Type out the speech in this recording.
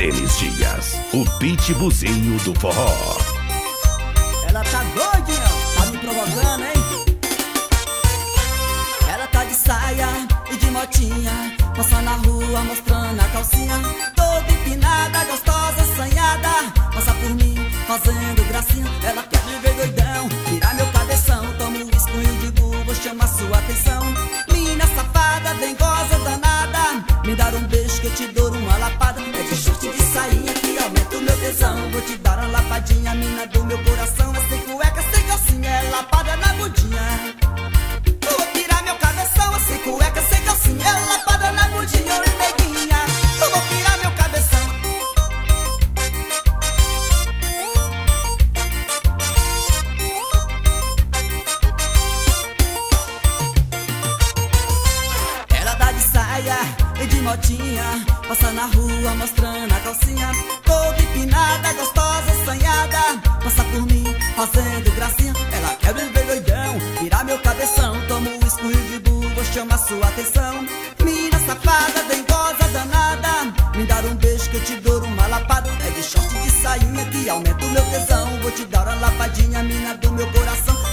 Denis Dias, o pitbullzinho do forró. Ela tá doidinha, tá me provocando, hein? Ela tá de saia e de motinha, passa na rua mostrando a calcinha, toda empinada, gostosa, assanhada, passa por mim fazendo gracinha. Ela quer me ver doidão, virar meu cabeção, toma um uísque de bubo, vou chamar sua atenção. Mina safada, dengosa, danada, me dar um beijo que eu te dou uma lapada. É de short de sainha que aumenta o meu tesão, vou te dar uma lapadinha, mina do meu coração. É sem cueca, sem calcinha, é lapada na bundinha. Vou tirar meu cabeção, é sem cueca, sem calcinha, é lapada na bundinha, oi neguinha. Vou tirar meu cabeção. Ela dá de saia e de motinha, passa na rua mostrando a calcinha, toda empinada, gostosa, assanhada, passa por mim fazendo gracinha. Ela quer me ver doidão, virar meu cabeção, toma um uísque de bubo, vou chamar sua atenção. Mina safada, dengosa, danada, me dar um beijo que eu te dou uma lapada. É de short de sainha que aumenta o meu tesão, vou te dar uma lapadinha, mina do meu coração.